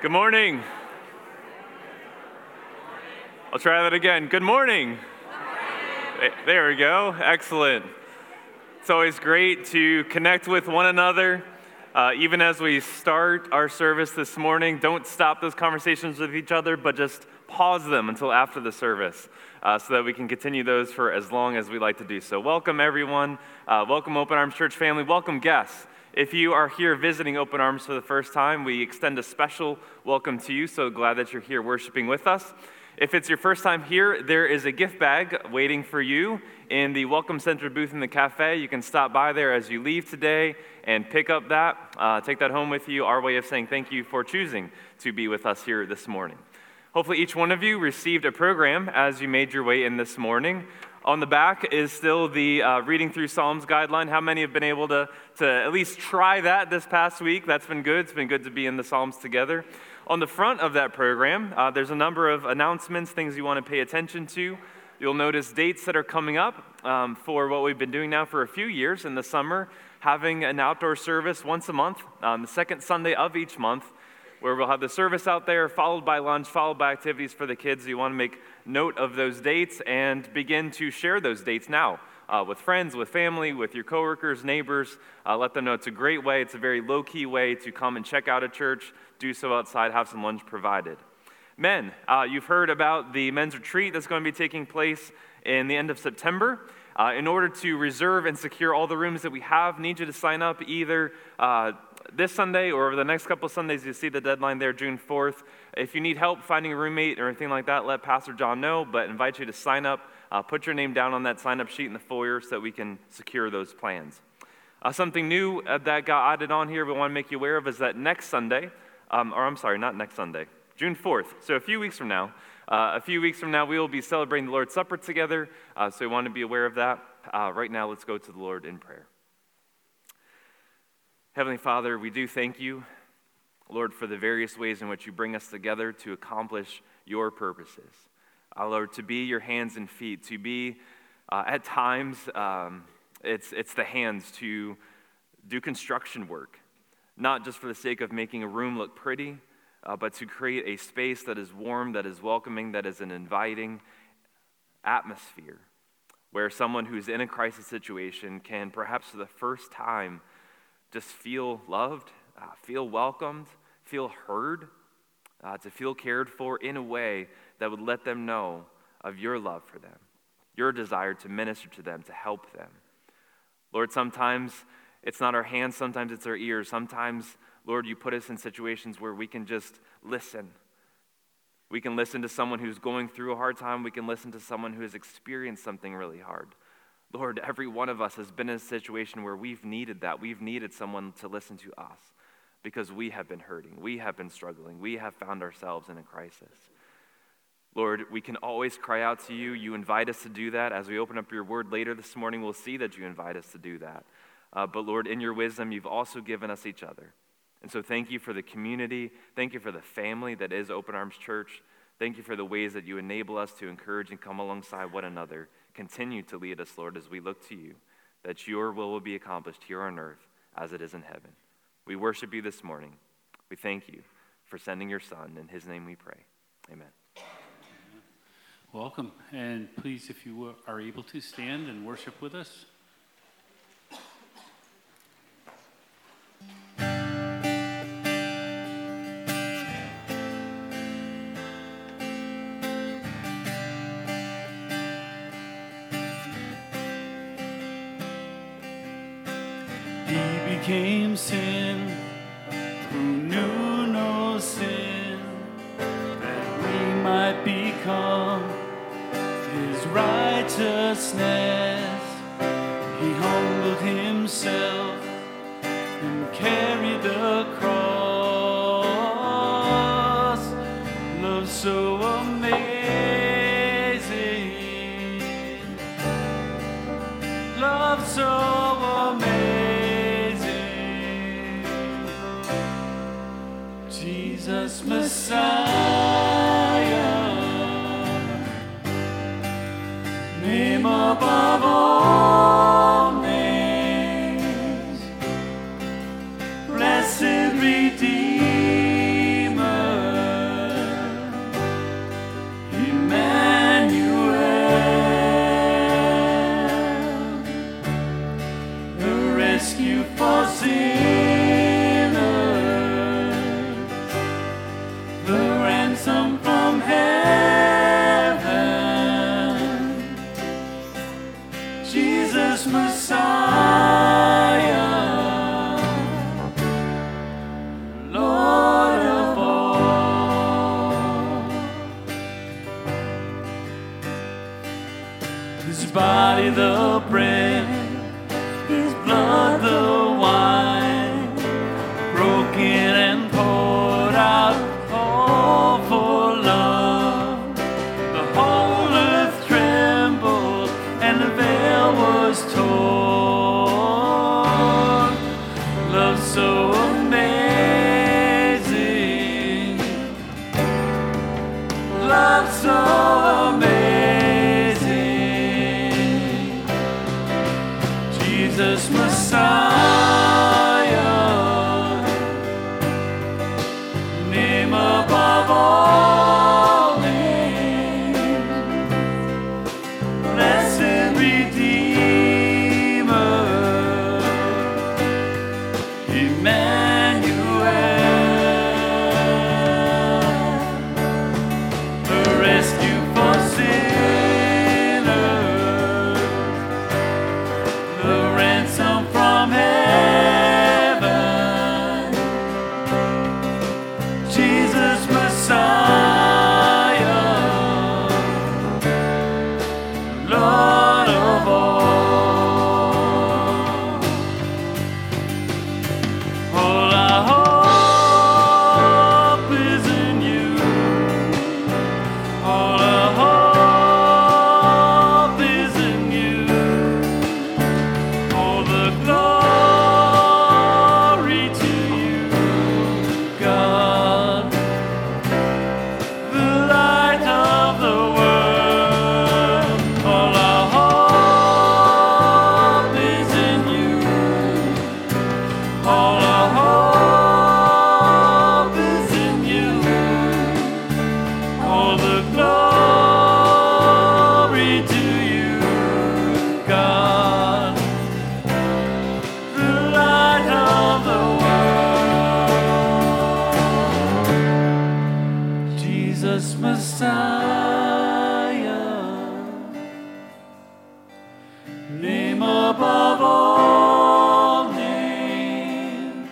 Good morning. I'll try that again. Good morning. There we go. Excellent. It's always great to connect with one another. Even as we start our service this morning, don't stop those conversations with each other, but just pause them until after the service so that we can continue those for as long as we like to do so. Welcome, everyone. Welcome, Open Arms Church family. Welcome, guests. If you are here visiting Open Arms for the first time, we extend a special welcome to you. So glad that you're here worshiping with us. If it's your first time here, there is a gift bag waiting for you in the Welcome Center booth in the cafe. You can stop by there as you leave today and pick up that. Take that home with you, our way of saying thank you for choosing to be with us here this morning. Hopefully each one of you received a program as you made your way in this morning. On the back is still the reading through Psalms guideline. How many have been able to at least try that this past week? That's been good. It's been good to be in the Psalms together. On the front of that program, there's a number of announcements, things you want to pay attention to. You'll notice dates that are coming up for what we've been doing now for a few years in the summer, having an outdoor service once a month, the second Sunday of each month, where we'll have the service out there, followed by lunch, followed by activities for the kids. You want to make note of those dates and begin to share those dates now with friends, with family, with your coworkers, neighbors. Let them know it's a great way. It's a very low-key way to come and check out a church, do so outside, have some lunch provided. Men, you've heard about the men's retreat that's going to be taking place in the end of September. In order to reserve and secure all the rooms that we have, need you to sign up either this Sunday or over the next couple of Sundays. You see the deadline there, June 4th. If you need help finding a roommate or anything like that, let Pastor John know, but invite you to sign up. Put your name down on that sign-up sheet in the foyer so that we can secure those plans. Something new that got added on here we want to make you aware of is that next Sunday, not next Sunday, June 4th, so a few weeks from now, we will be celebrating the Lord's Supper together, so we want to be aware of that. Right now, let's go to the Lord in prayer. Heavenly Father, we do thank you, Lord, for the various ways in which you bring us together to accomplish your purposes. Lord, to be your hands and feet, to be, at times, it's the hands to do construction work, not just for the sake of making a room look pretty, but to create a space that is warm, that is welcoming, that is an inviting atmosphere, where someone who's in a crisis situation can perhaps for the first time just feel loved, feel welcomed, feel heard, to feel cared for in a way that would let them know of your love for them, your desire to minister to them, to help them. Lord, sometimes it's not our hands, sometimes it's our ears. Sometimes, Lord, you put us in situations where we can just listen. We can listen to someone who's going through a hard time. We can listen to someone who has experienced something really hard. Lord, every one of us has been in a situation where we've needed that. We've needed someone to listen to us because we have been hurting. We have been struggling. We have found ourselves in a crisis. Lord, we can always cry out to you. You invite us to do that. As we open up your word later this morning, we'll see that you invite us to do that. But Lord, in your wisdom, you've also given us each other. And so thank you for the community. Thank you for the family that is Open Arms Church. Thank you for the ways that you enable us to encourage and come alongside one another. Continue to lead us, Lord, as we look to you, that your will be accomplished here on earth as it is in heaven. We worship you this morning. We thank you for sending your Son. In his name we pray. Amen. Welcome, and please, if you are able to, stand and worship with us. He became sin, who knew no sin, that we might become his righteousness. He humbled himself and carried the cross. Love so amazing, love so amazing. Jesus Messiah, name above all names, blessed Redeemer, body the bread, His blood the wine, broken and poured out all for love. The whole earth trembled and the veil was torn. Love so amazing, love so amazing. Jesus Messiah, name above all names, blessed Redeemer, Emmanuel, the rescue for sinners, the ransom from heaven, Jesus Messiah, Lord of all. All our hope is in you. All our hope is in you. All the glory to you, God, the light of the world. All our hope is in you. All our hope is in you. All the glory to you, God, the light of the world. Jesus Messiah, name above all names,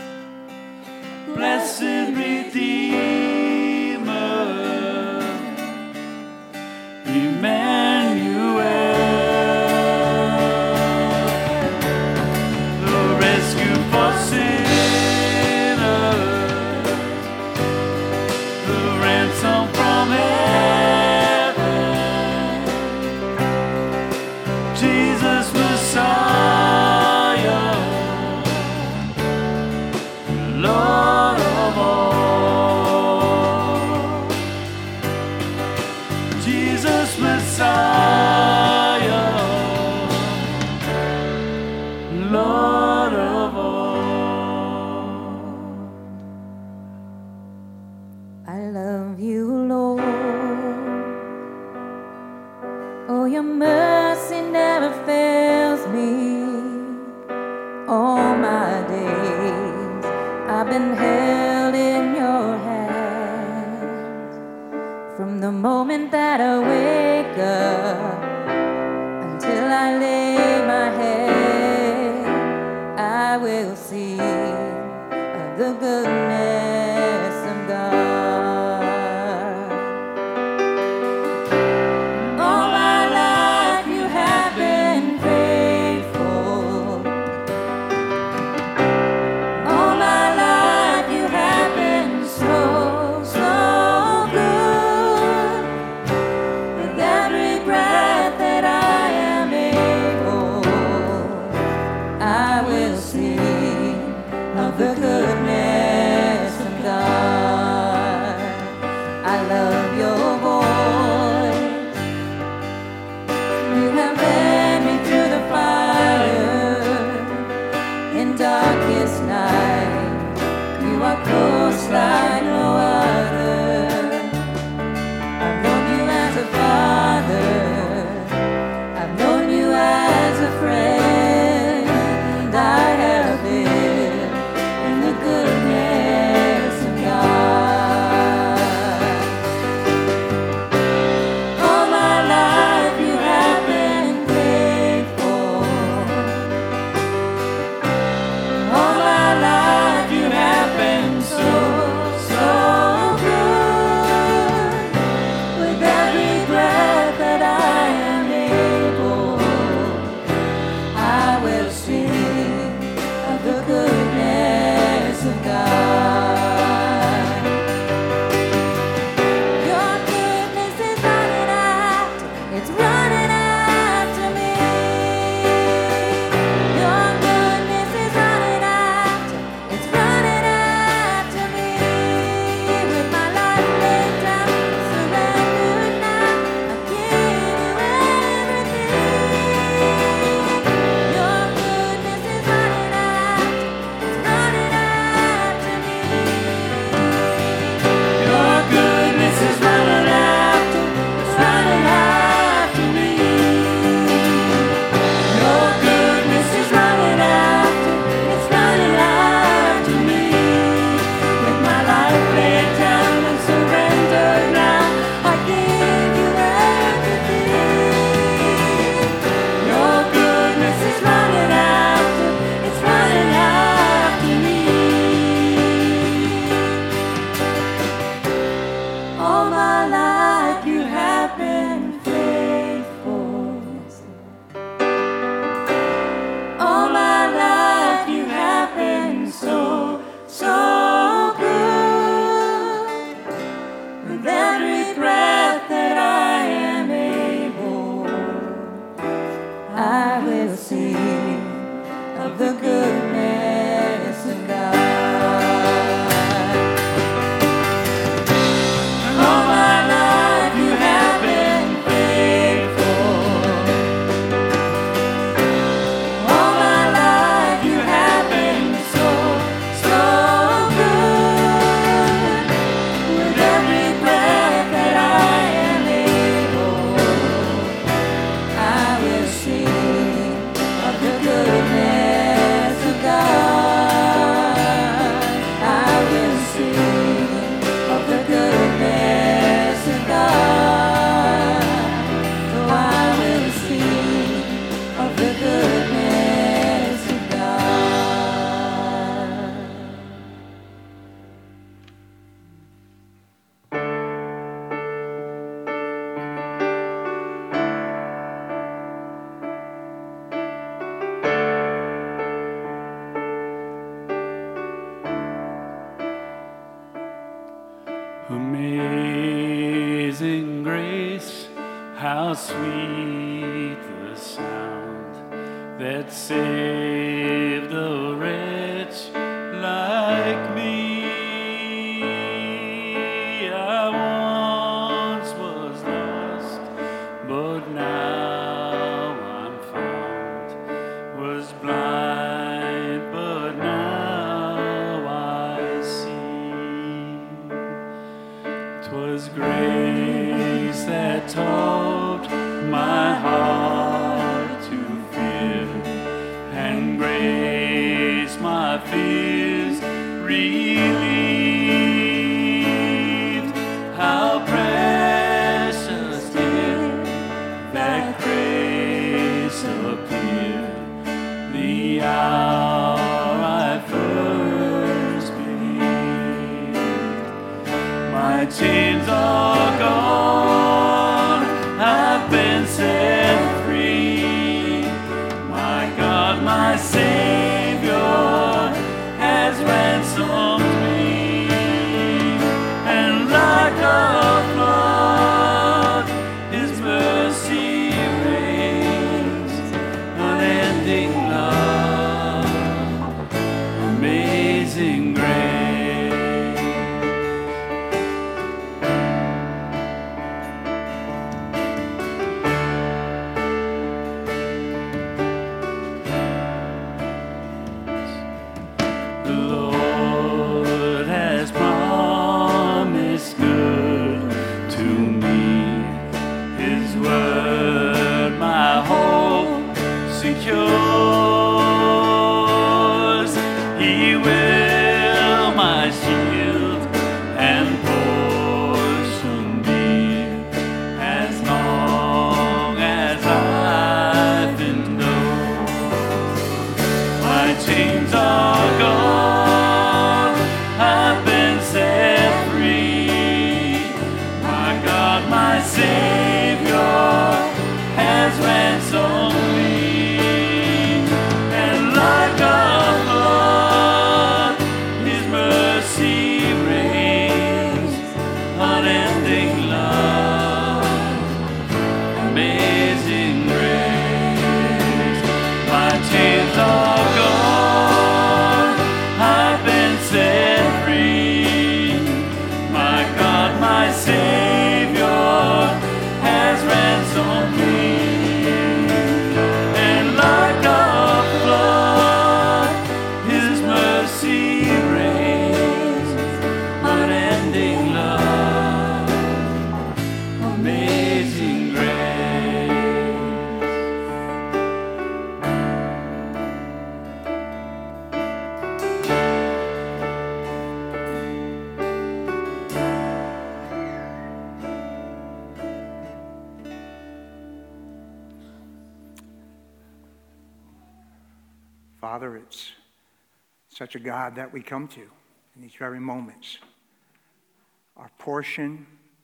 blessed Redeemer, Emmanuel, the rescue for sinners, the ransom from heaven, Jesus Messiah, Lord of all. Jesus Messiah, Lord of all. I love you, Lord. Oh, your mercy never fails me. All my days I've been held in your hands. From the moment that I wake up until I lay my head, I will sing of the goodness of God. All my life you have been faithful. All my life you have been so, so good. With every breath that I am able, I will sing of the goodness of God. I love your voice. You have led me through the fire in darkest night. You are close like no other. I've known you as a father. I've known you as a friend. I have lived in the goodness of God. All my life you have been faithful. All my life you have been so, so good. With every breath that I am able, I will sing of the goodness of God. All my life you have been faithful. All my life you have been so, so good. With every breath that I am able, I will sing of the goodness of God. I will sing of the goodness of God. Oh, I will sing of the goodness of God. Amazing grace, how sweet the sound that saved a wretch like me. I once was lost, but now I'm found. Was blind, but now I see. 'Twas grace that taught my heart to fear, and grace my fears relieved. How precious did that grace appear, the hour I first believed. My chains are gone, I've been set free. My God, my Savior has ransomed me. And like a flood, His mercy reigns, unending love, amazing grace. The Lord has promised good to me. His word my hope secures. He will my shield and portion be, as long as I've endured. My chains are gone, I've been set free. My God, my Savior has ransomed me. And like a flood, His mercy reigns, unending love, amazing grace. My chains are gone, I've been set free. My God, my Savior has ransomed me. And like a flood, His mercy reigns, unending love, amazing grace. Father, it's such a God that we come to in these very moments. Our portion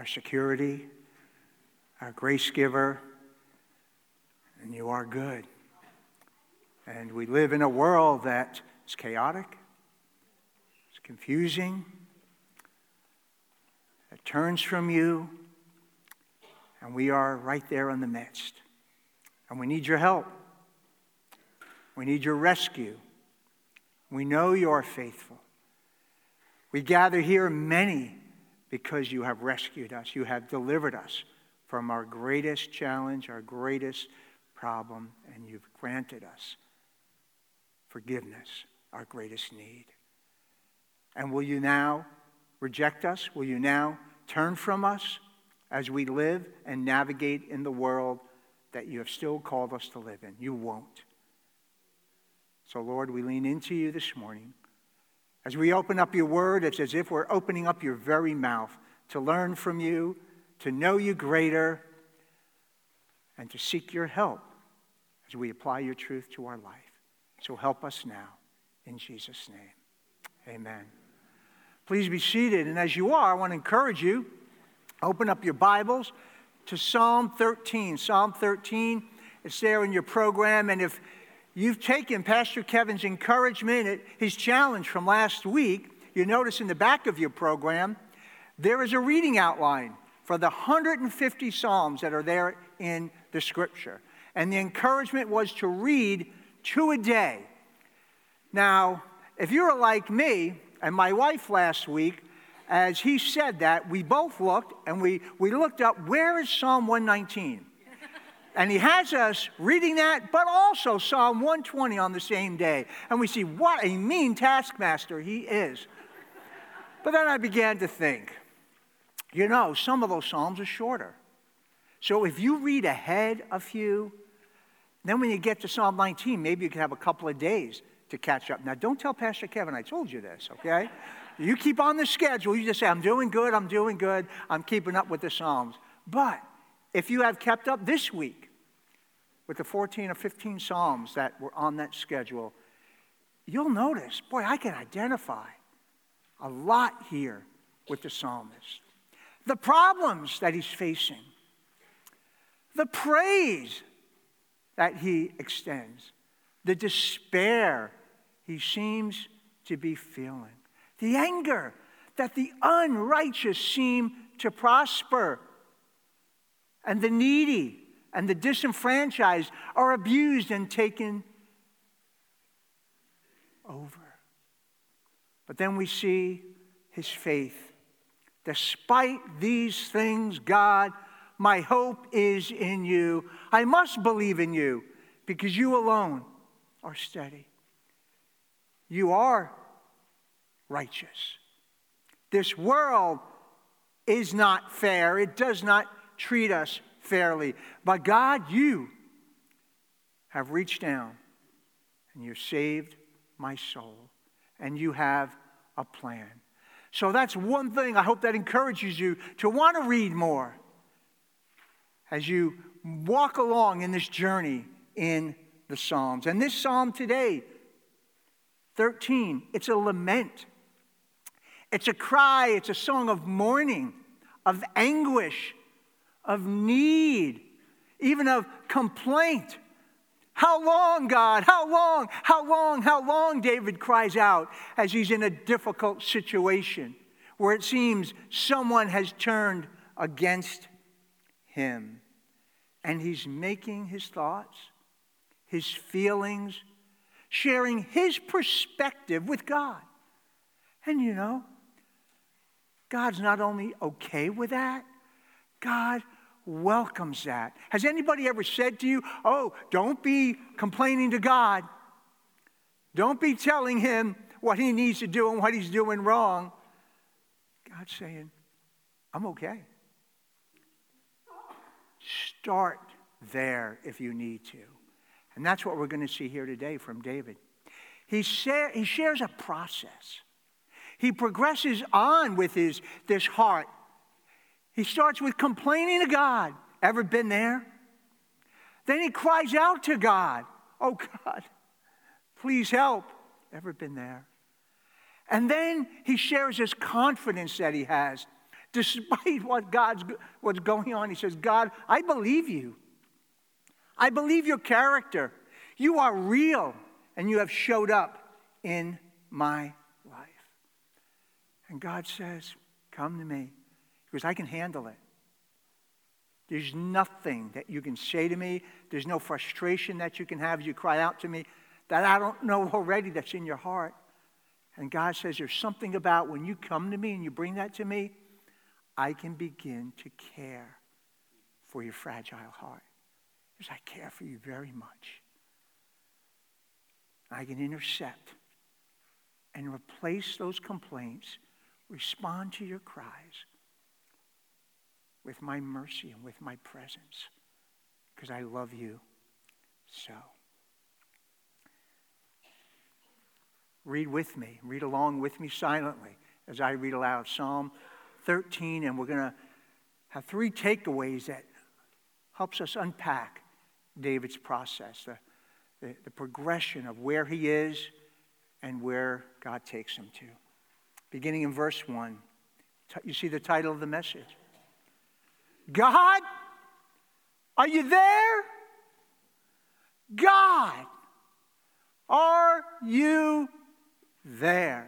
our security, our grace giver, and you are good. And we live in a world that is chaotic, it's confusing, it turns from you, and we are right there in the midst. And we need your help. We need your rescue. We know you are faithful. We gather here many because you have rescued us. You have delivered us from our greatest challenge, our greatest problem, and you've granted us forgiveness, our greatest need. And will you now reject us? Will you now turn from us as we live and navigate in the world that you have still called us to live in? You won't. So, Lord, we lean into you this morning. As we open up your word, it's as if we're opening up your very mouth to learn from you, to know you greater, and to seek your help as we apply your truth to our life. So help us now, in Jesus' name. Amen. Please be seated, and as you are, I want to encourage you, open up your Bibles to Psalm 13. Psalm 13, it's there in your program, and if you've taken Pastor Kevin's encouragement, his challenge from last week, you notice in the back of your program, there is a reading outline for the 150 Psalms that are there in the Scripture. And the encouragement was to read 2 a day. Now, if you're like me and my wife last week, as he said that, we both looked, and we looked up, where is Psalm 119? And he has us reading that, but also Psalm 120 on the same day. And we see what a mean taskmaster he is. But then I began to think, you know, some of those Psalms are shorter. So if you read ahead a few, then when you get to Psalm 19, maybe you can have a couple of days to catch up. Now, don't tell Pastor Kevin I told you this, okay? You keep on the schedule. You just say, I'm doing good, I'm keeping up with the Psalms. But if you have kept up this week with the 14 or 15 Psalms that were on that schedule, you'll notice, boy, I can identify a lot here with the psalmist. The problems that he's facing, the praise that he extends, the despair he seems to be feeling, the anger that the unrighteous seem to prosper, and the needy and the disenfranchised are abused and taken over. But then we see his faith. Despite these things, God, my hope is in you. I must believe in you because you alone are steady. You are righteous. This world is not fair. It does not treat us fairly. But God, you have reached down and you've saved my soul. And you have a plan. So that's one thing I hope that encourages you to want to read more as you walk along in this journey in the Psalms. And this Psalm today, 13, it's a lament. It's a cry. It's a song of mourning, of anguish, of need, even of complaint. How long, God? How long? How long? How long? David cries out as he's in a difficult situation where it seems someone has turned against him. And he's making his thoughts, his feelings, sharing his perspective with God. And you know, God's not only okay with that, God welcomes that. Has anybody ever said to you, oh, don't be complaining to God. Don't be telling him what he needs to do and what he's doing wrong. God's saying, I'm okay. Start there if you need to. And that's what we're going to see here today from David. He shares a process. He progresses on with this heart. He starts with complaining to God. Ever been there? Then he cries out to God. Oh, God, please help. Ever been there? And then he shares his confidence that he has, Despite what's going on, he says, God, I believe you. I believe your character. You are real, and you have showed up in my life. And God says, come to me, because I can handle it. There's nothing that you can say to me. There's no frustration that you can have as you cry out to me that I don't know already that's in your heart. And God says there's something about when you come to me and you bring that to me, I can begin to care for your fragile heart. Because I care for you very much. I can intercept and replace those complaints, respond to your cries with my mercy and with my presence, because I love you so. Read with me, read along with me silently as I read aloud Psalm 13, and we're going to have 3 takeaways that helps us unpack David's process, the progression of where he is and where God takes him to. Beginning in verse 1, you see the title of the message. God, are you there? God, are you there?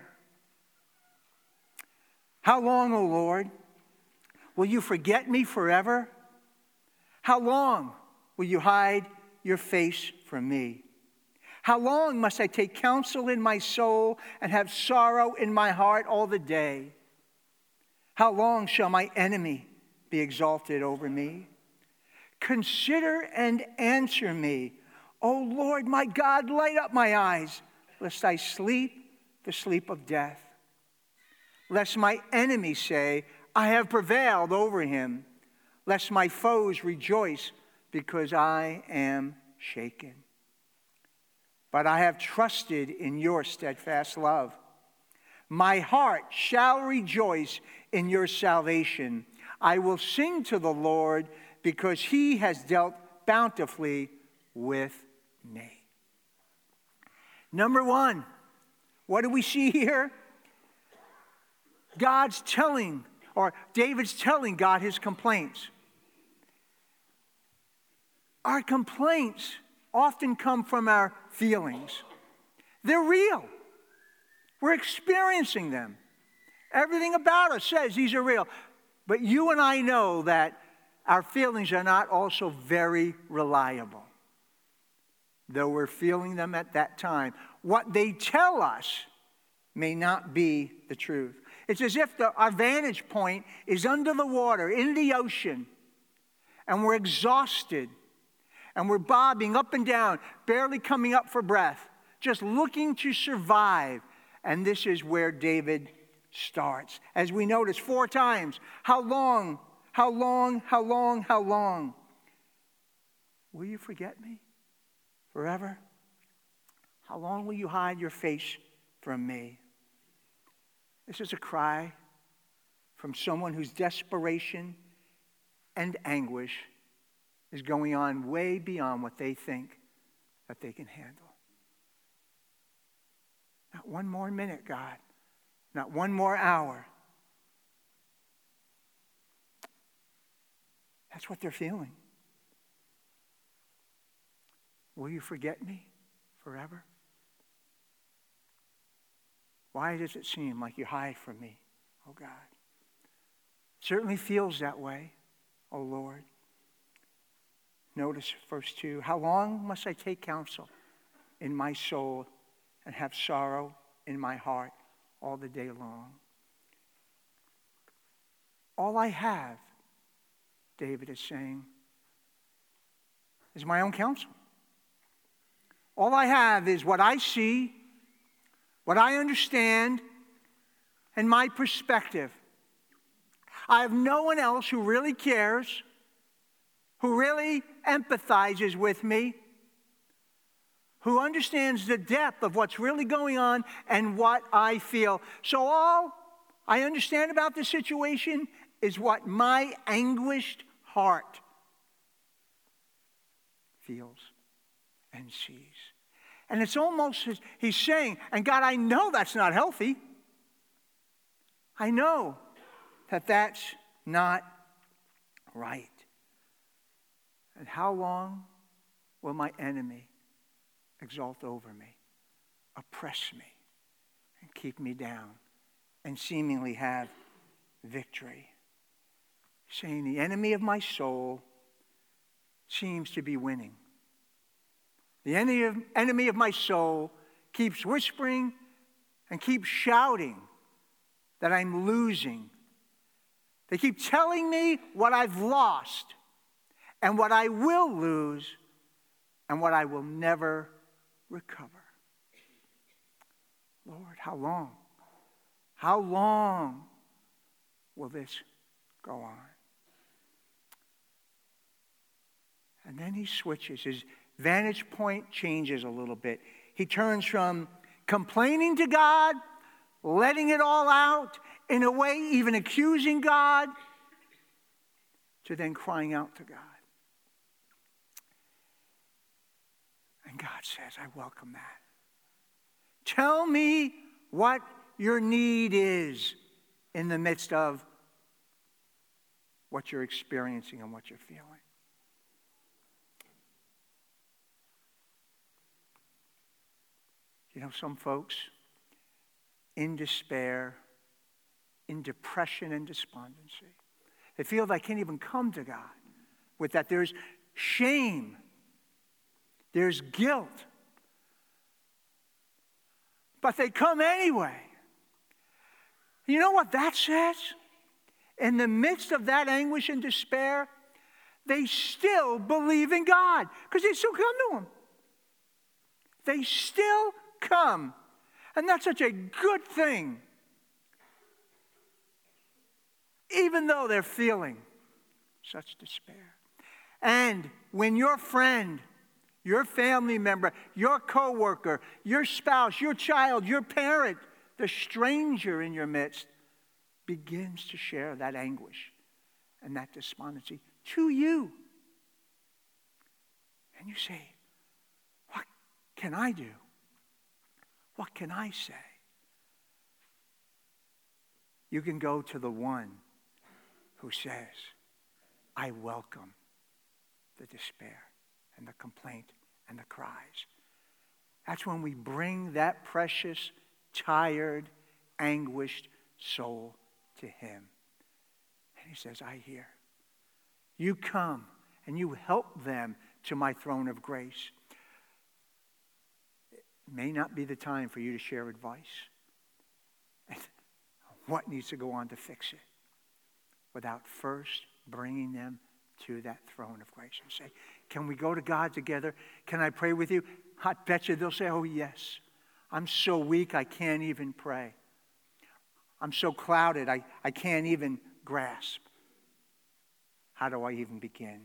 How long, O Lord, will you forget me forever? How long will you hide your face from me? How long must I take counsel in my soul and have sorrow in my heart all the day? How long shall my enemy be exalted over me? Consider and answer me. O Lord, my God, light up my eyes, lest I sleep the sleep of death. Lest my enemies say, I have prevailed over him. Lest my foes rejoice because I am shaken. But I have trusted in your steadfast love. My heart shall rejoice in your salvation. I will sing to the Lord because he has dealt bountifully with me. Number 1, what do we see here? David's telling God his complaints. Our complaints often come from our feelings. They're real. We're experiencing them. Everything about us says these are real. But you and I know that our feelings are not also very reliable. Though we're feeling them at that time. What they tell us may not be the truth. It's as if our vantage point is under the water, in the ocean, and we're exhausted, and we're bobbing up and down, barely coming up for breath, just looking to survive. And this is where David starts. As we notice 4 times, how long, how long, how long, how long? Will you forget me forever? How long will you hide your face from me? This is a cry from someone whose desperation and anguish is going on way beyond what they think that they can handle. Not one more minute, God. Not one more hour. That's what they're feeling. Will you forget me forever? Why does it seem like you hide from me, oh God? It certainly feels that way, oh Lord. Notice verse 2. How long must I take counsel in my soul and have sorrow in my heart all the day long? All I have, David is saying, is my own counsel. All I have is what I see, what I understand, and my perspective. I have no one else who really cares, who really empathizes with me, who understands the depth of what's really going on and what I feel. So all I understand about the situation is what my anguished heart feels and sees. And it's almost, he's saying, and God, I know that's not healthy. I know. that that's not right. And how long will my enemy exalt over me, oppress me, and keep me down, and seemingly have victory? Saying the enemy of my soul seems to be winning. The enemy of my soul keeps whispering and keeps shouting that I'm losing. They keep telling me what I've lost and what I will lose and what I will never recover. Lord, how long? How long will this go on? And then he switches. His vantage point changes a little bit. He turns from complaining to God, letting it all out, in a way even accusing God, to then crying out to God. And God says, I welcome that. Tell me what your need is in the midst of what you're experiencing and what you're feeling. You know, some folks in despair, in depression and despondency, they feel they can't even come to God with that. There's shame. There's guilt. But they come anyway. You know what that says? In the midst of that anguish and despair, they still believe in God because they still come to Him. They still come. And that's such a good thing. Even though they're feeling such despair. And when your friend, your family member, your coworker, your spouse, your child, your parent, the stranger in your midst begins to share that anguish and that despondency to you. And you say, what can I do? What can I say? You can go to the one who says, I welcome the despair and the complaint and the cries. That's when we bring that precious, tired, anguished soul to Him. And He says, I hear. You come and you help them to my throne of grace. It may not be the time for you to share advice and what needs to go on to fix it without first bringing them to that throne of grace and say, can we go to God together? Can I pray with you? I bet you they'll say, oh yes. I'm so weak I can't even pray. I'm so clouded I can't even grasp. How do I even begin?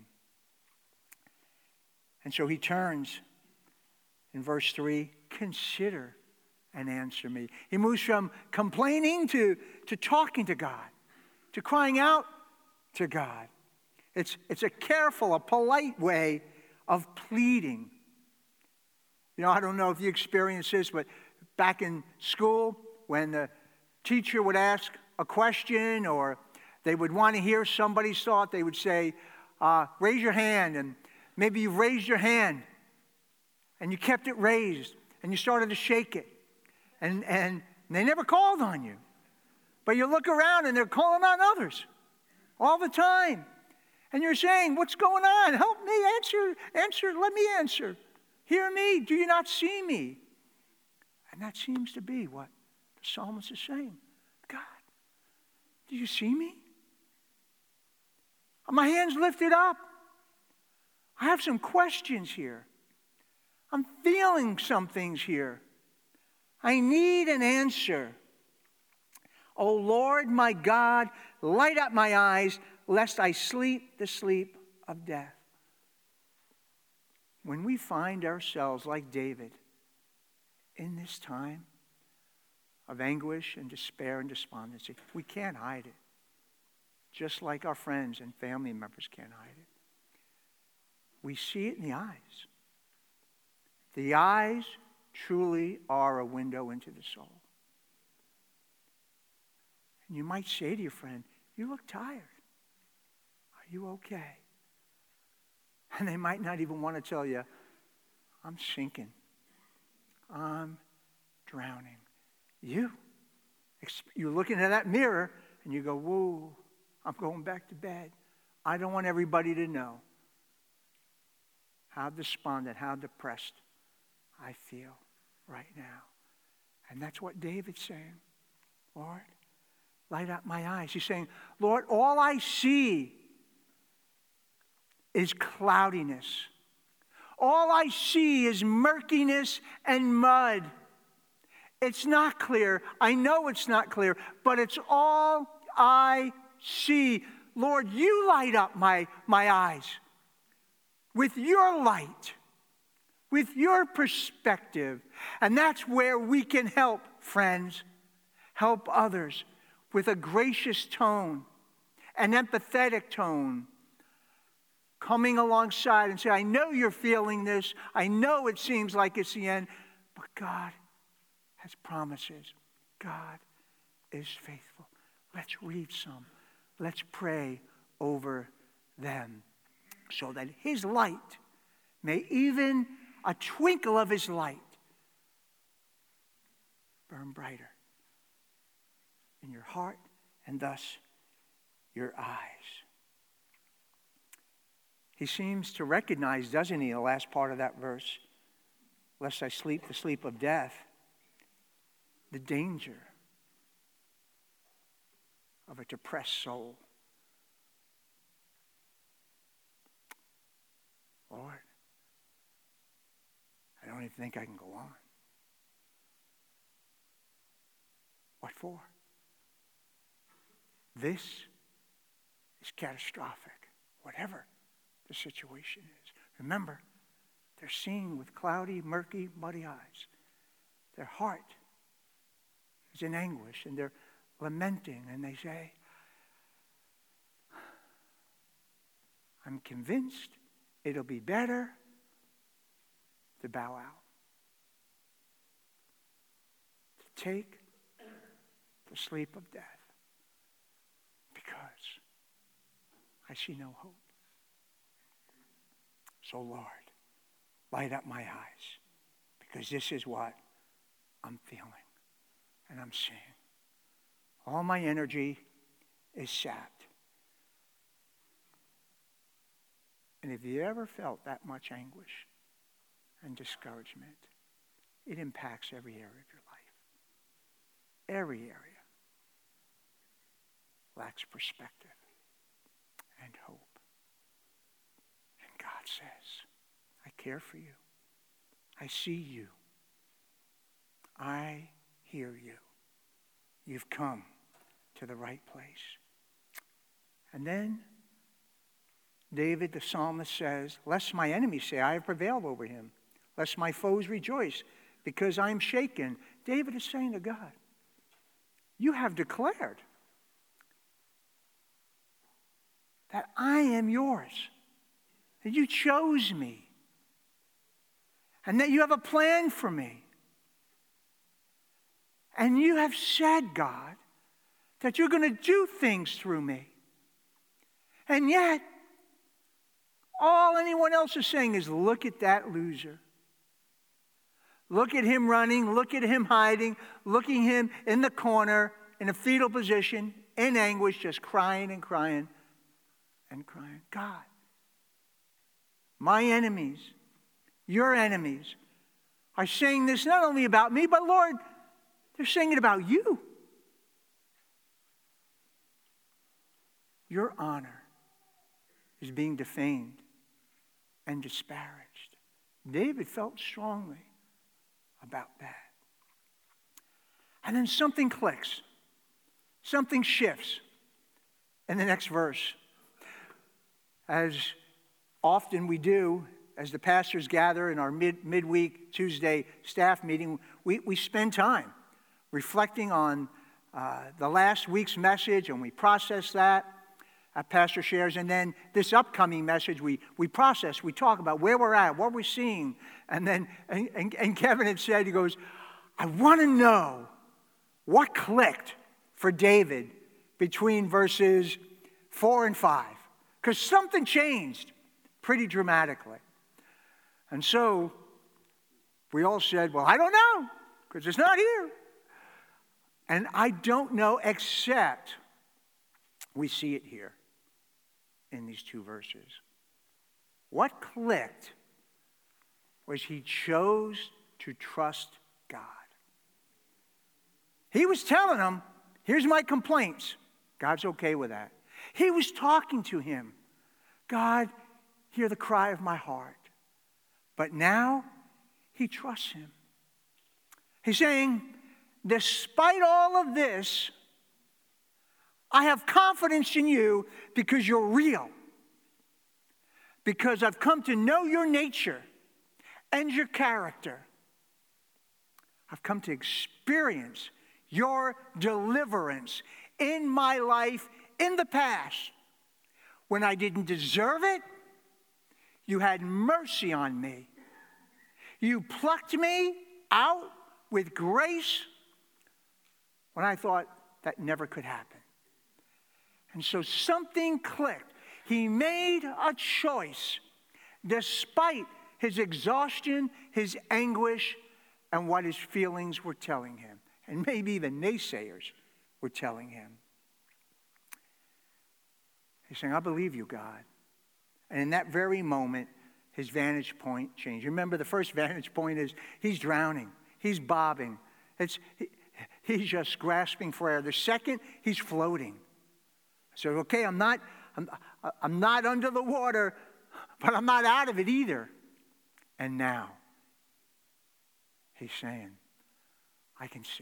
And so he turns in verse 3, consider and answer me. He moves from complaining to talking to God, to crying out to God. It's a careful, a polite way of pleading. You know, I don't know if you experience this, but back in school, when the teacher would ask a question or they would want to hear somebody's thought, they would say, raise your hand. And maybe you raised your hand and you kept it raised and you started to shake it. And they never called on you. But you look around and they're calling on others all the time. And you're saying, what's going on? Help me, answer, let me answer. Hear me, do you not see me? And that seems to be what the psalmist is saying. God, do you see me? My hand's lifted up. I have some questions here. I'm feeling some things here. I need an answer. O Lord, my God, light up my eyes, lest I sleep the sleep of death. When we find ourselves like David in this time of anguish and despair and despondency, we can't hide it. Just like our friends and family members can't hide it. We see it in the eyes. The eyes truly are a window into the soul. And you might say to your friend, You look tired. Are you okay? And they might not even want to tell you, I'm sinking. I'm drowning. You're looking at that mirror and you go, whoa, I'm going back to bed. I don't want everybody to know how despondent, how depressed I feel right now. And that's what David's saying. Lord, light up my eyes. He's saying, Lord, all I see is cloudiness. All I see is murkiness and mud. It's not clear. I know it's not clear, but it's all I see. Lord, you light up my eyes with your light, with your perspective. And that's where we can help, friends, help others with a gracious tone, an empathetic tone, coming alongside and say, I know you're feeling this. I know it seems like it's the end, but God has promises. God is faithful. Let's read some. Let's pray over them so that his light, may even a twinkle of his light, burn brighter in your heart and thus your eyes. He seems to recognize, doesn't he, the last part of that verse, lest I sleep the sleep of death, the danger of a depressed soul. Lord, I don't even think I can go on. What for? This is catastrophic, whatever the situation is. Remember, they're seeing with cloudy, murky, muddy eyes. Their heart is in anguish, and they're lamenting, and they say, I'm convinced it'll be better to bow out, to take the sleep of death, because I see no hope. So, Lord, light up my eyes, because this is what I'm feeling and I'm seeing. All my energy is sapped. And if you ever felt that much anguish and discouragement, it impacts every area of your life. Every area lacks perspective and hope. And God says, I care for you. I see you. I hear you. You've come to the right place. And then David, the psalmist, says, lest my enemies say, I have prevailed over him. Lest my foes rejoice, because I am shaken. David is saying to God, you have declared that I am yours, that you chose me, and that you have a plan for me. And you have said, God, that you're going to do things through me. And yet, all anyone else is saying is, look at that loser. Look at him running. Look at him hiding. Looking at him in the corner, in a fetal position, in anguish, just crying and crying and crying. God, my enemies, your enemies, are saying this not only about me, but Lord, they're saying it about you. Your honor is being defamed and disparaged. David felt strongly about that. And then something clicks. Something shifts in the next verse. As often we do, as the pastors gather in our midweek Tuesday staff meeting, we spend time reflecting on the last week's message, and we process that. Pastor shares, and then this upcoming message we process, we talk about where we're at, what we're seeing. And then and Kevin had said, he goes, I want to know what clicked for David between verses 4 and 5 because something changed pretty dramatically. And so we all said, well, I don't know because it's not here. And I don't know except we see it here in these two verses. What clicked was he chose to trust God. He was telling them, here's my complaints. God's okay with that. He was talking to him. God, hear the cry of my heart. But now he trusts him. He's saying, despite all of this, I have confidence in you because you're real. Because I've come to know your nature and your character. I've come to experience your deliverance in my life in the past. When I didn't deserve it, you had mercy on me. You plucked me out with grace when I thought that never could happen. And so something clicked. He made a choice despite his exhaustion, his anguish, and what his feelings were telling him. And maybe the naysayers were telling him. He's saying, I believe you, God. And in that very moment, his vantage point changed. Remember, the first vantage point is he's drowning. He's bobbing. He's just grasping for air. The second, he's floating. So, okay, I'm not under the water, but I'm not out of it either. And now, he's saying, I can see.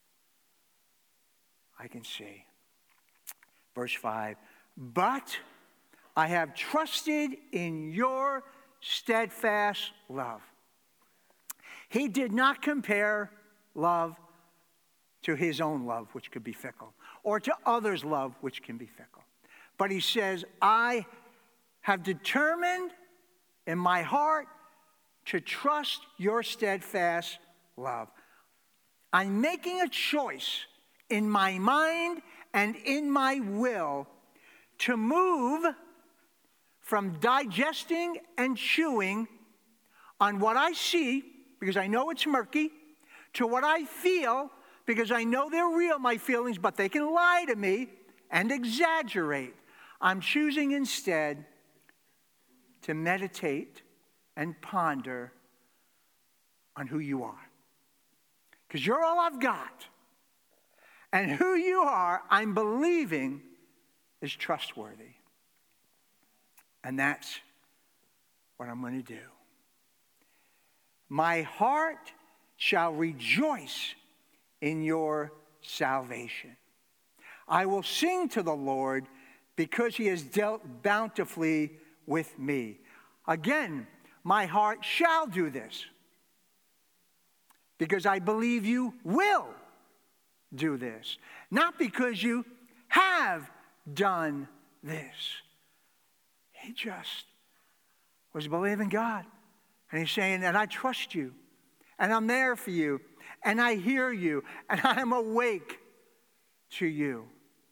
I can see. Verse 5, but I have trusted in your steadfast love. He did not compare love to his own love, which could be fickle, or to others' love, which can be fickle. But he says, I have determined in my heart to trust your steadfast love. I'm making a choice in my mind and in my will to move from digesting and chewing on what I see, because I know it's murky, to what I feel, because I know they're real, my feelings, but they can lie to me and exaggerate. I'm choosing instead to meditate and ponder on who you are. Because you're all I've got. And who you are, I'm believing, is trustworthy. And that's what I'm going to do. My heart shall rejoice in your salvation. I will sing to the Lord because he has dealt bountifully with me. Again, my heart shall do this because I believe you will do this. Not because you have done this. He just was believing God. And he's saying, and I trust you. And I'm there for you. And I hear you. And I am awake to you.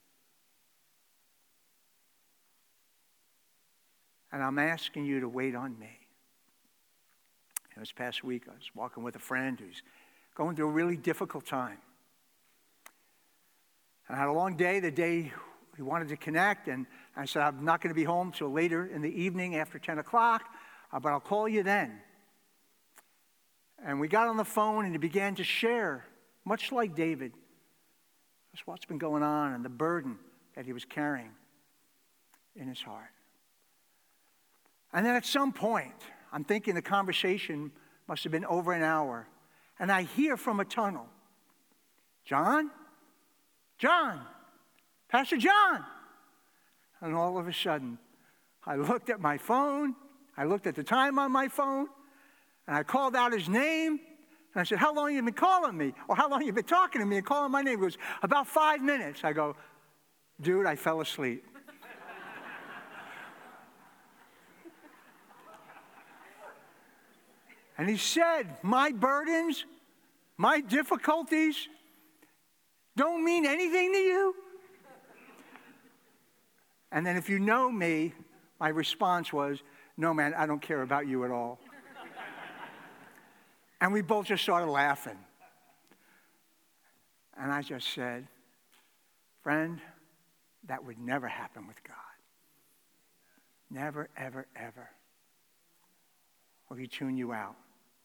And I'm asking you to wait on me. This past week, I was walking with a friend who's going through a really difficult time. And I had a long day, the day he wanted to connect, and I said, I'm not going to be home till later in the evening after 10 o'clock, but I'll call you then. And we got on the phone, and he began to share, much like David, just what's been going on and the burden that he was carrying in his heart. And then at some point, I'm thinking the conversation must have been over an hour, and I hear from a tunnel, John, Pastor John. And all of a sudden, I looked at my phone, I looked at the time on my phone, and I called out his name, and I said, how long have you been calling me? Or how long have you been talking to me and calling my name? He goes, about 5 minutes. I go, dude, I fell asleep. And he said, my burdens, my difficulties don't mean anything to you. And then if you know me, my response was, no, man, I don't care about you at all. And we both just started laughing. And I just said, friend, that would never happen with God. Never, ever, ever will he tune you out.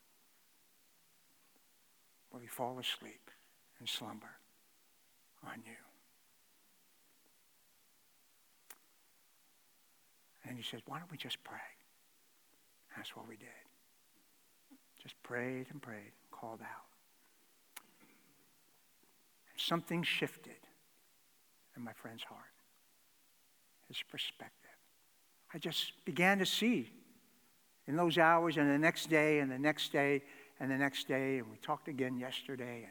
Will he fall asleep and slumber on you. And he says, why don't we just pray? That's what we did. Just prayed and prayed, called out. And something shifted in my friend's heart, his perspective. I just began to see in those hours and the next day and the next day and the next day, and we talked again yesterday,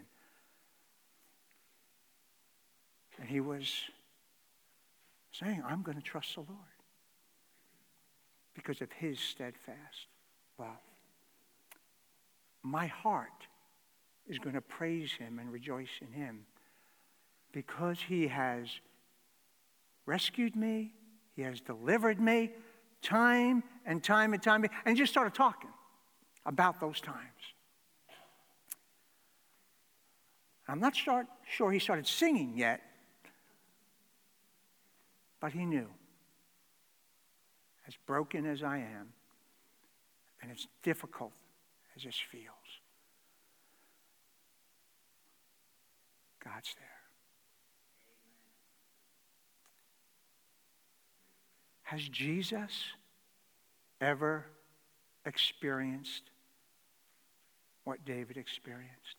and he was saying, I'm going to trust the Lord because of his steadfast love. My heart is going to praise him and rejoice in him because he has rescued me, he has delivered me time and time and time. And he just started talking about those times. I'm not sure he started singing yet, but he knew. As broken as I am, and as difficult as this feels, God's there. Has Jesus ever experienced what David experienced?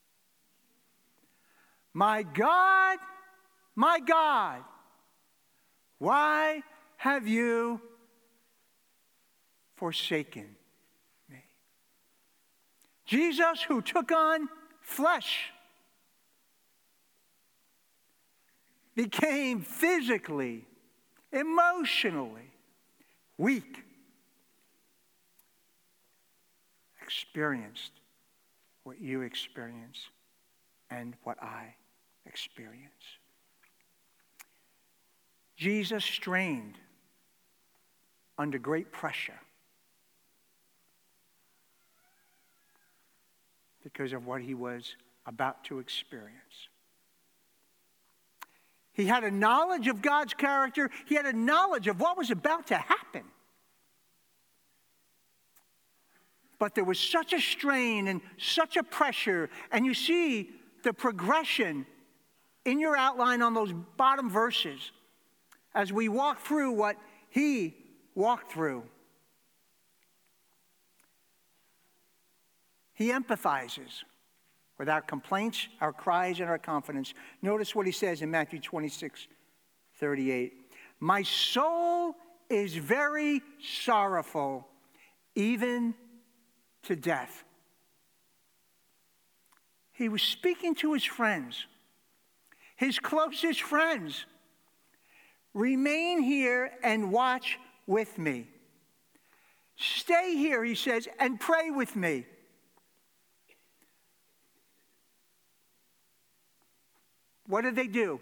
My God, why have you forsaken me? Jesus, who took on flesh, became physically, emotionally weak, experienced what you experience and what I experience. Jesus strained under great pressure because of what he was about to experience. He had a knowledge of God's character. He had a knowledge of what was about to happen. But there was such a strain and such a pressure. And you see the progression in your outline on those bottom verses as we walk through what he walked through. He empathizes with our complaints, our cries, and our confidence. Notice what he says in Matthew 26:38. My soul is very sorrowful, even to death. He was speaking to his friends, his closest friends. Remain here and watch with me. Stay here, he says, and pray with me. What did they do?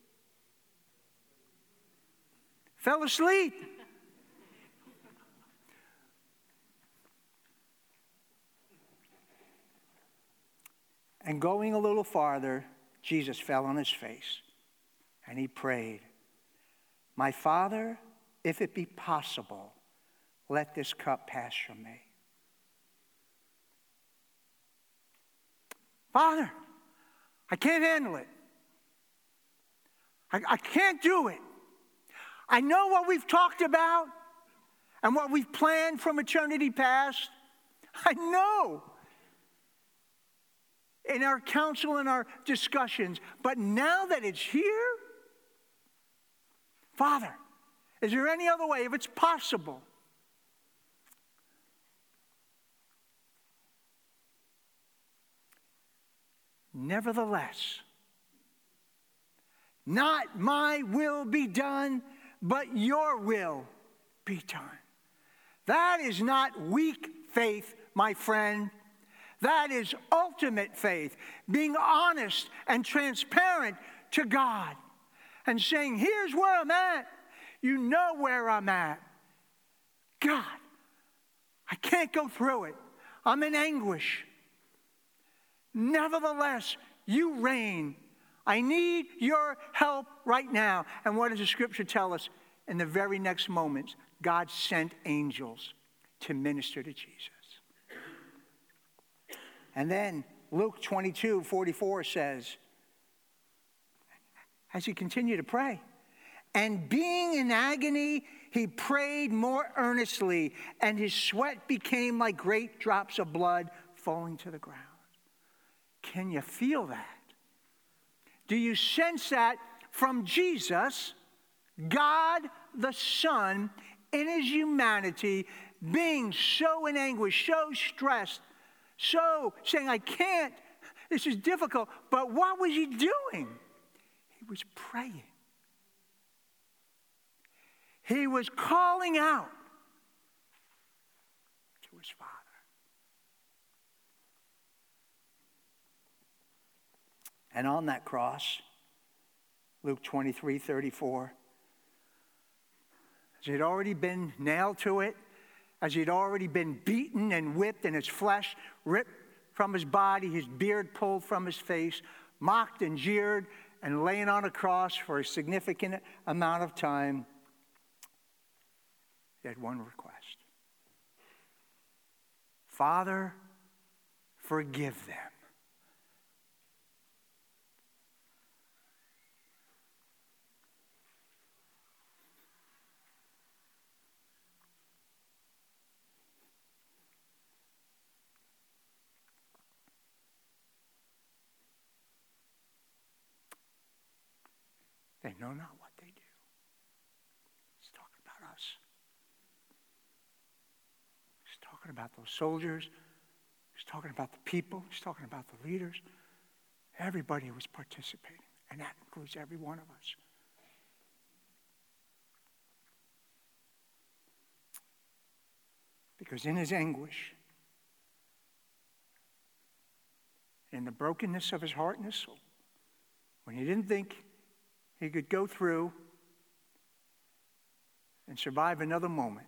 Fell asleep. And going a little farther, Jesus fell on his face and he prayed, my Father, if it be possible, let this cup pass from me. Father, I can't handle it. I can't do it. I know what we've talked about and what we've planned from eternity past. I know in our counsel and our discussions. But now that it's here, Father, is there any other way, if it's possible? Nevertheless, not my will be done, but your will be done. That is not weak faith, my friend. That is ultimate faith, being honest and transparent to God and saying, here's where I'm at. You know where I'm at. God, I can't go through it. I'm in anguish. Nevertheless, you reign. I need your help right now. And what does the scripture tell us? In the very next moments, God sent angels to minister to Jesus. And then Luke 22:44 says, as he continued to pray, and being in agony, he prayed more earnestly, and his sweat became like great drops of blood falling to the ground. Can you feel that? Do you sense that from Jesus, God the Son, in his humanity, being so in anguish, so stressed, so saying, I can't, this is difficult. But what was he doing? He was praying. He was calling out to his Father. And on that cross, Luke 23:34, as he had already been nailed to it, as he had already been beaten and whipped and his flesh ripped from his body, his beard pulled from his face, mocked and jeered and laying on a cross for a significant amount of time, he had one request. Father, forgive them. They know not what they do. He's talking about us. He's talking about those soldiers. He's talking about the people. He's talking about the leaders. Everybody was participating, and that includes every one of us. Because in his anguish, in the brokenness of his heart and his soul, when he didn't think he could go through and survive another moment,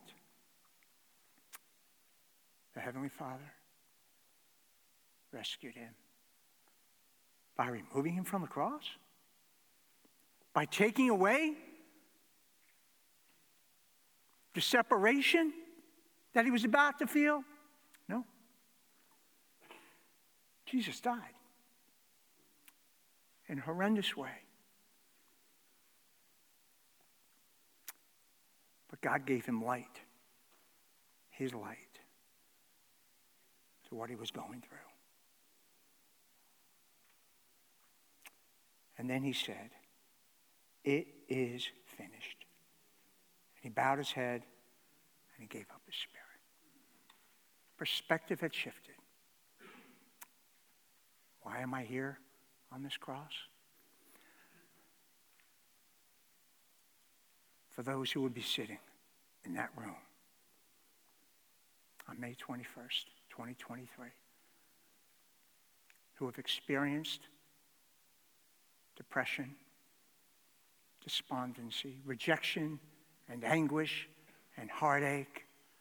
the Heavenly Father rescued him by removing him from the cross, by taking away the separation that he was about to feel. No. Jesus died in a horrendous way. But God gave him light, his light, to what he was going through. And then he said, it is finished. And he bowed his head and he gave up his spirit. Perspective had shifted. Why am I here on this cross? For those who would be sitting in that room on May 21st, 2023, who have experienced depression, despondency, rejection, and anguish, and heartache,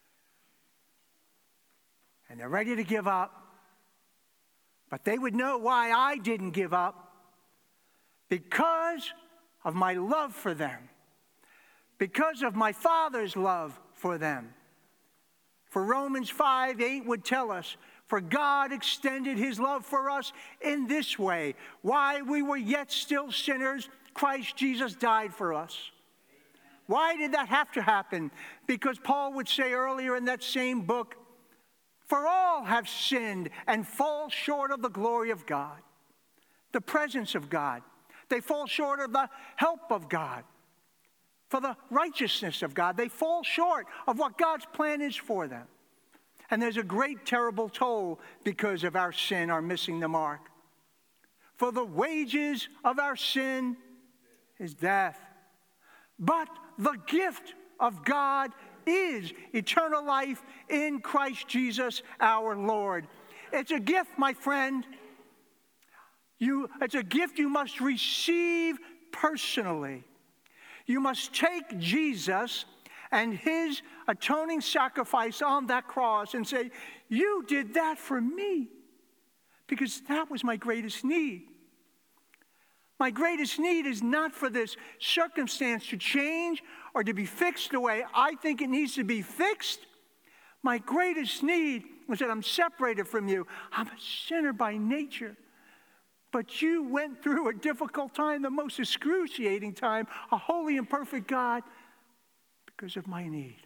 and they're ready to give up, but they would know why I didn't give up, because of my love for them. Because of my Father's love for them. For Romans 5:8 would tell us, for God extended his love for us in this way. While we were yet still sinners, Christ Jesus died for us. Why did that have to happen? Because Paul would say earlier in that same book, for all have sinned and fall short of the glory of God, the presence of God. They fall short of the help of God. For the righteousness of God. They fall short of what God's plan is for them. And there's a great, terrible toll because of our sin, our missing the mark. For the wages of our sin is death. But the gift of God is eternal life in Christ Jesus our Lord. It's a gift, my friend. It's a gift you must receive personally. You must take Jesus and his atoning sacrifice on that cross and say, you did that for me, because that was my greatest need. My greatest need is not for this circumstance to change or to be fixed the way I think it needs to be fixed. My greatest need was that I'm separated from you. I'm a sinner by nature. But you went through a difficult time, the most excruciating time, a holy and perfect God, because of my need.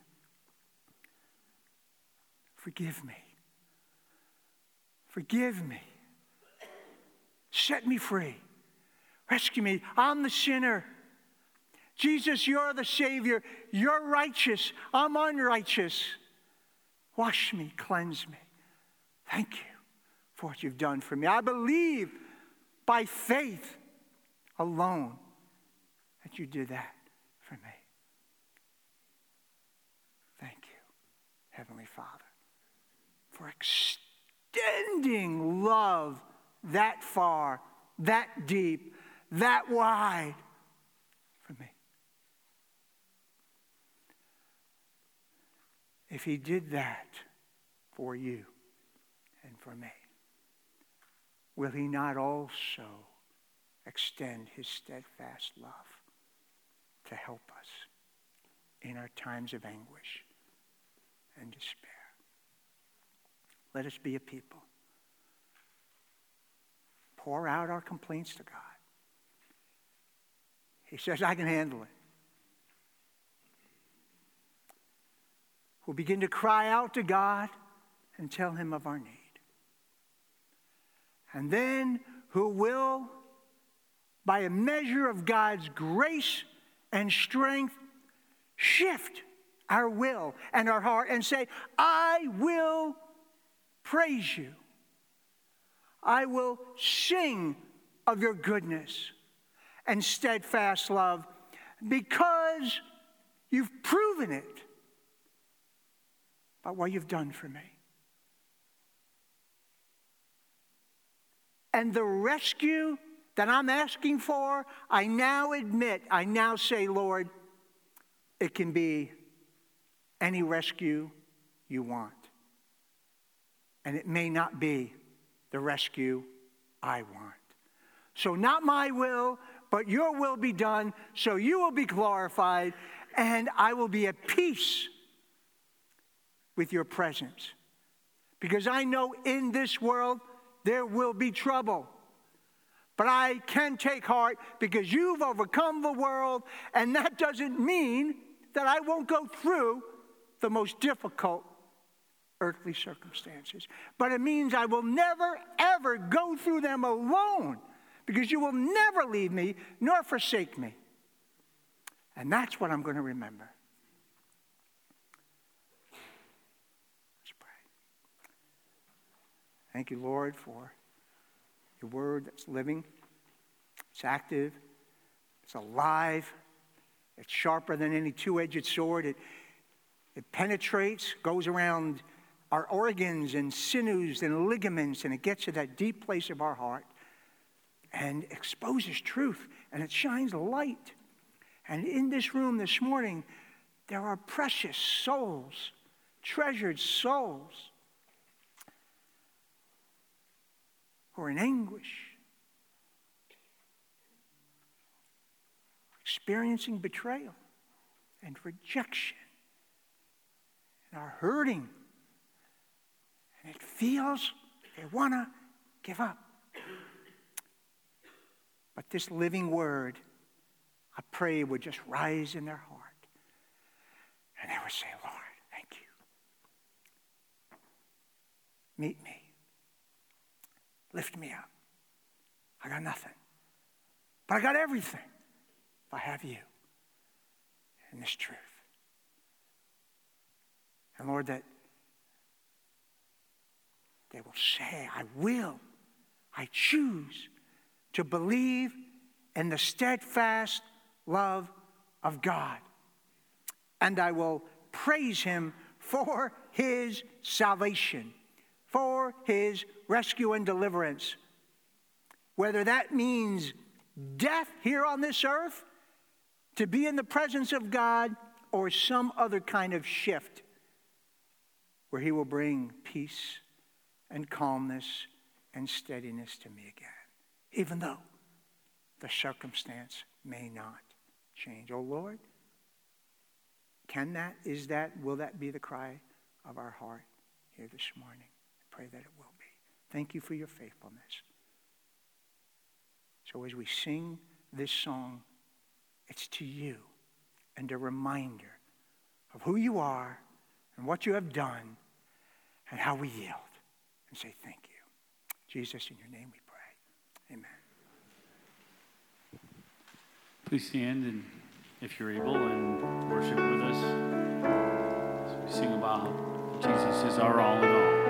Forgive me. Forgive me. Set me free. Rescue me. I'm the sinner. Jesus, you're the Savior. You're righteous. I'm unrighteous. Wash me, cleanse me. Thank you for what you've done for me. I believe by faith alone that you did that for me. Thank you, Heavenly Father, for extending love that far, that deep, that wide for me. If he did that for you and for me, will he not also extend his steadfast love to help us in our times of anguish and despair? Let us be a people. Pour out our complaints to God. He says, I can handle it. We'll begin to cry out to God and tell him of our need. And then who will, by a measure of God's grace and strength, shift our will and our heart and say, I will praise you. I will sing of your goodness and steadfast love because you've proven it by what you've done for me. And the rescue that I'm asking for, I now admit, I now say, Lord, it can be any rescue you want. And it may not be the rescue I want. So not my will, but your will be done, so you will be glorified, and I will be at peace with your presence. Because I know in this world there will be trouble. But I can take heart because you've overcome the world, and that doesn't mean that I won't go through the most difficult earthly circumstances. But it means I will never, ever go through them alone, because you will never leave me nor forsake me. And that's what I'm going to remember. Let's pray. Thank you, Lord, for your word that's living, it's active, it's alive, it's sharper than any two-edged sword. It penetrates, goes around our organs and sinews and ligaments, and it gets to that deep place of our heart and exposes truth, and it shines light. And in this room this morning, there are precious souls, treasured souls, who are in anguish, experiencing betrayal and rejection, and are hurting. And it feels they want to give up. But this living word, I pray, would just rise in their heart. And they would say, Lord, thank you. Meet me. Lift me up. I got nothing. But I got everything if I have you and this truth. And Lord, that they will say, I choose to believe in the steadfast love of God. And I will praise him for his salvation, for his rescue and deliverance. Whether that means death here on this earth, to be in the presence of God, or some other kind of shift where he will bring peace and calmness and steadiness to me again, even though the circumstance may not change. Oh Lord, will that be the cry of our heart here this morning? I pray that it will be. Thank you for your faithfulness. So as we sing this song, it's to you and a reminder of who you are and what you have done and how we yield and say thank you. Jesus, in your name we pray. Amen. Please stand, and if you're able, and worship with us as we sing about Jesus is our all in all.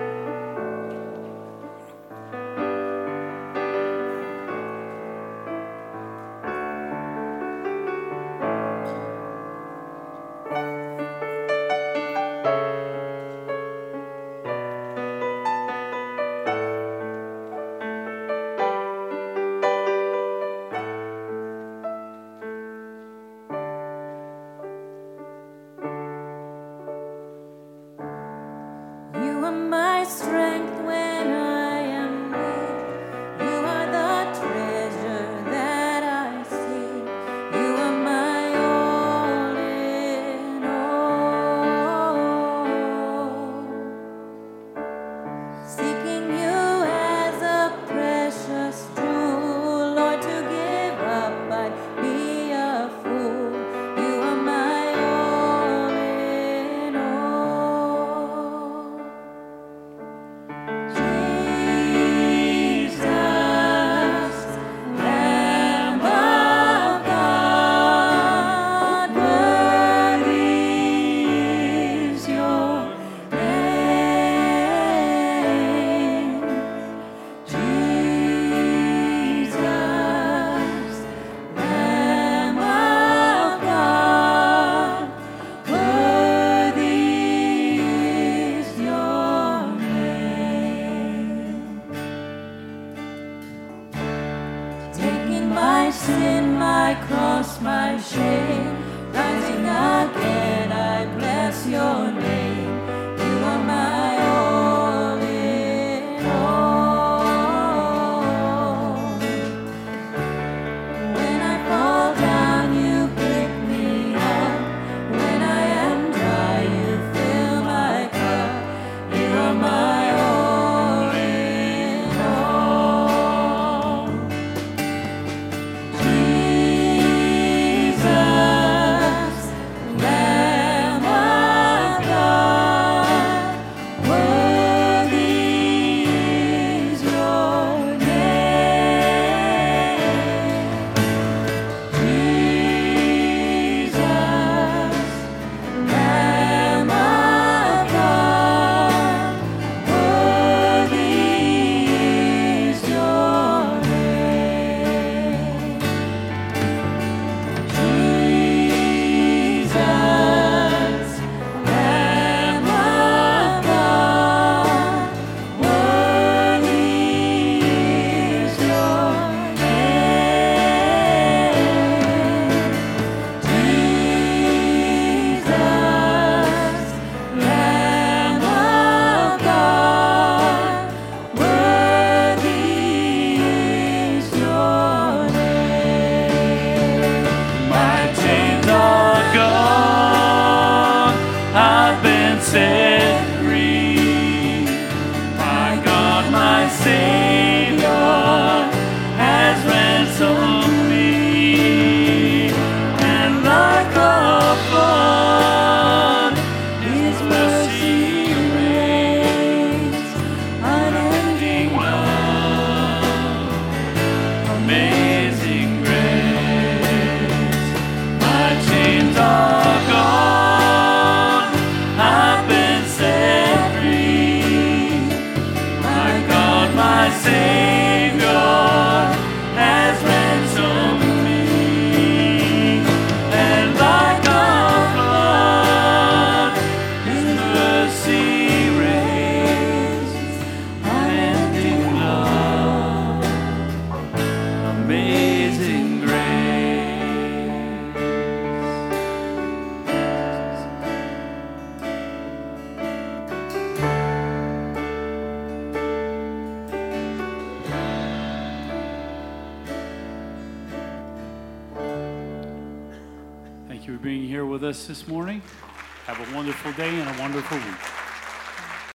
You are my strength when I am weak. You are the treasure that I seek. You are my all in all. Seeking you as a precious jewel, Lord, to give up I'd be a fool. You are my all in all. Jesus, Lamb of God, worthy is your name. Jesus, Lamb of God, worthy is your name. Taking my sin, my cross, my shame, rising again, I bless your name. You are my all in all. When I fall down, you pick me up. When I am dry, you fill my cup. You are my all in all. Jesus, Lamb of God, worthy is your name. Jesus, Lamb of God, worthy is your name. Jesus, Lamb of God, worthy is your name. Jesus, Lamb of God, worthy is your name. My chains are gone, I've been set free. My God, my Savior, has ransomed me. And like a flood, His mercy reigns, unending love, amazing grace. My chains are gone, I've been being here with us this morning. Have a wonderful day and a wonderful week.